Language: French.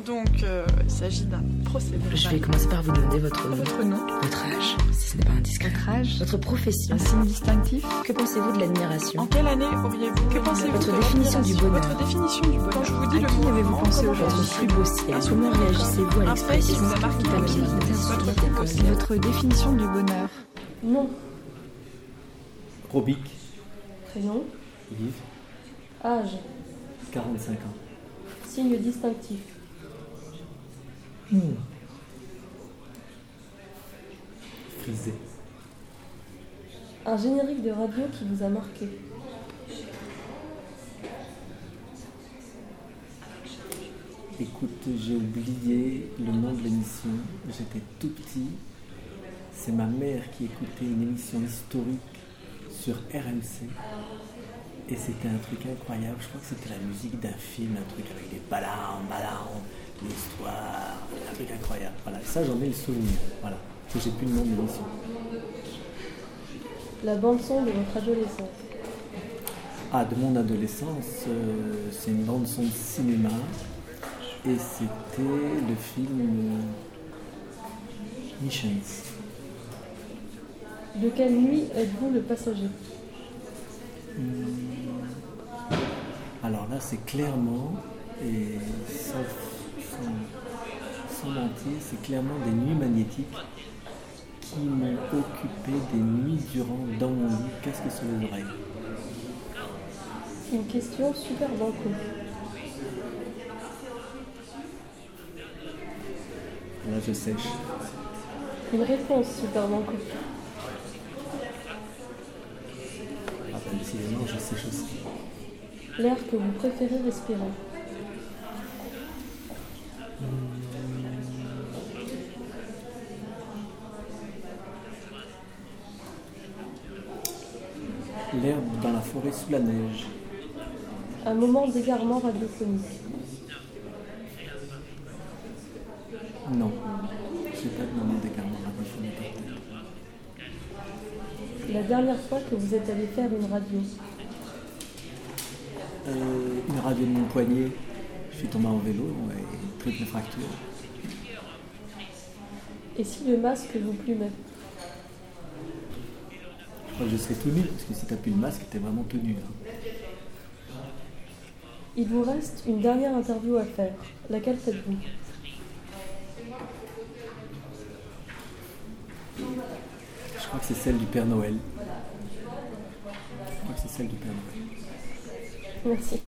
Donc, il s'agit d'un procès verbal. Je vais commencer par vous demander votre nom, votre âge, si ce n'est pas indiscret. Votre âge, votre profession, un signe distinctif. Que pensez-vous de l'admiration? En quelle année auriez-vous? Que pensez-vous votre de définition du bonheur? Votre définition du bonheur. Quand je vous dis à le qui mot avez-vous pensé aujourd'hui? votre Plus beau ciel. Comment réagissez-vous à un fait qui l'expression vous a marqué votre votre vie? Votre définition du bonheur. Nom. Robic. Prénom. Yves. Âge. 45 ans. Signe distinctif. Frisé. Un générique de radio qui vous a marqué. Écoute, j'ai oublié le nom de l'émission. J'étais tout petit. C'est ma mère qui écoutait une émission historique sur RMC. Et c'était un truc incroyable. Je crois que c'était la musique d'un film, un truc avec des ballons, l'histoire, un truc incroyable. Voilà, ça j'en ai le souvenir. Voilà, parce que j'ai plus le nom de l'émission. La bande-son de votre adolescence. Ah, de mon adolescence, c'est une bande-son de cinéma. Et c'était le film Missions. De quelle nuit êtes-vous le passager? Alors là, c'est clairement, et sans mentir, c'est clairement des nuits magnétiques qui m'ont occupé des nuits durant dans mon lit, casque sur les oreilles. Une question super banco. Là, je sèche. Une réponse super banco. Ah, ben, décidément, je sèche aussi. L'air que vous préférez respirer. L'herbe dans la forêt sous la neige. Un moment d'égarement radiophonique. Non, je n'ai pas de moment d'égarement radiophonique en tête. La dernière fois que vous êtes allé faire une radio. Une radio de mon poignet. Je suis tombé en vélo et triple fracture. Et si le masque vous plumait? Je crois que je serais tout nu, parce que si tu n'as plus le masque, tu es vraiment tout nu. Hein. Il vous reste une dernière interview à faire. Laquelle faites-vous? Je crois que c'est celle du Père Noël. Merci.